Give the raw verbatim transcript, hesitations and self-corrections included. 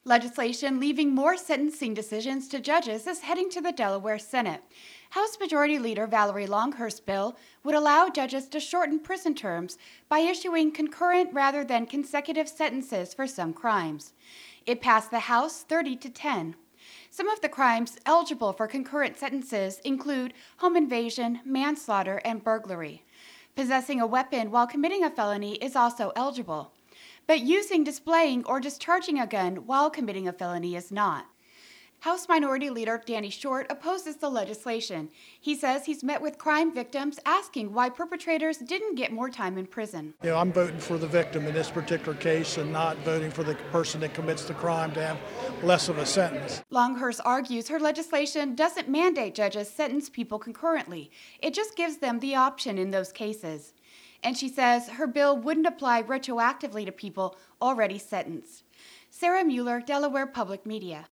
Legislation leaving more sentencing decisions to judges is heading to the Delaware Senate. House Majority Leader Valerie Longhurst's bill would allow judges to shorten prison terms by issuing concurrent rather than consecutive sentences for some crimes. It passed the House thirty to ten. Some of the crimes eligible for concurrent sentences include home invasion, manslaughter, and burglary. Possessing a weapon while committing a felony is also eligible. But using, displaying, or discharging a gun while committing a felony is not. House Minority Leader Danny Short opposes the legislation. He says he's met with crime victims asking why perpetrators didn't get more time in prison. You know, I'm voting for the victim in this particular case and not voting for the person that commits the crime to have less of a sentence. Longhurst argues her legislation doesn't mandate judges sentence people concurrently. It just gives them the option in those cases. And she says her bill wouldn't apply retroactively to people already sentenced. Sarah Mueller, Delaware Public Media.